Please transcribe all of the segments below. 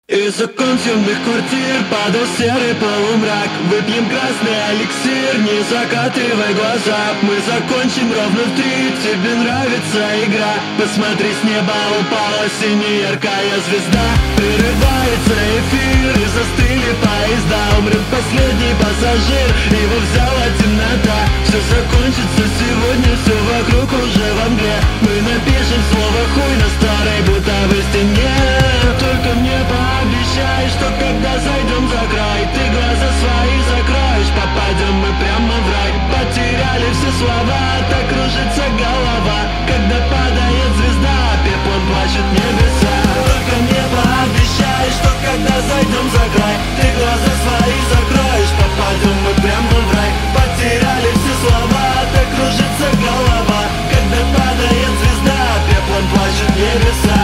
Из окон темных квартир падал серый полумрак. Выпьем красный эликсир, не закатывай глаза. Мы закончим ровно в 3, тебе нравится игра. Посмотри, с неба упала синяя яркая звезда. Прерывается эфир и застыли поезда. Умрет последний пассажир, его взяла темнота. Все закончится сегодня, все вокруг уже во мгле. Мы напишем слово хуй на старой бутовой стене. Только мне пообещай, что когда зайдем за край, ты глаза свои закроешь, попадем мы прямо в рай. Потеряли все слова, так кружится голова. Когда падает звезда, пеплом плачут небеса. Только мне пообещай, что когда зайдем за край, ты глаза свои закроешь, попадем мы прямо в рай. Потеряли все слова, так кружится голова. Когда падает звезда, пеплом плачут небеса.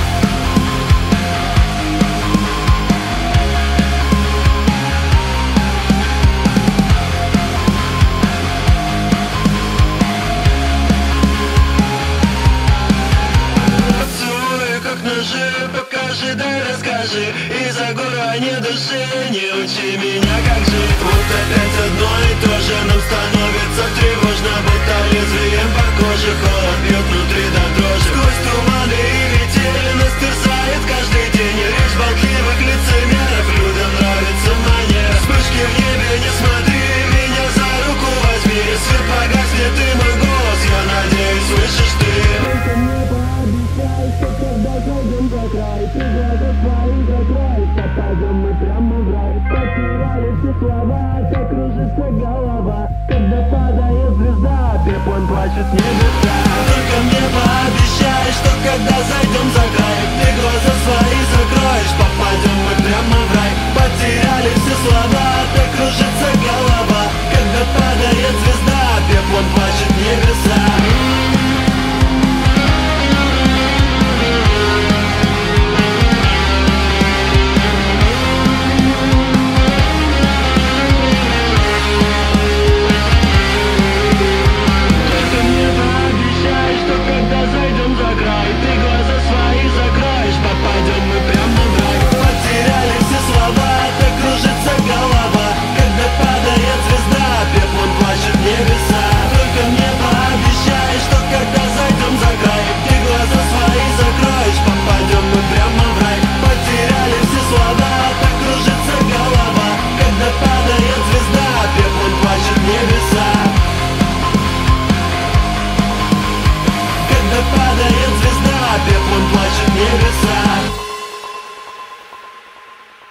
Покажи, дай расскажи, из-за гора не души, не учи меня как жить. Вот опять одно и то же нам становится тревожно, будто лезвием по коже холод бьет внутри до дрожи. Сквозь туманы и метели нас терзает каждый день. Речь болтливых лицемеров, людям нравится манера. Вспышки в небе, не смотри, меня за руку возьми. Свет погаснет и мой голос, я надеюсь, слышишь ты. Ты глаза свои закрой, попадем мы прямо в рай. Потеряли все слова, так кружится голова. Когда падает звезда, пеплом плачут небеса. Только мне пообещай, что когда зайдем за край,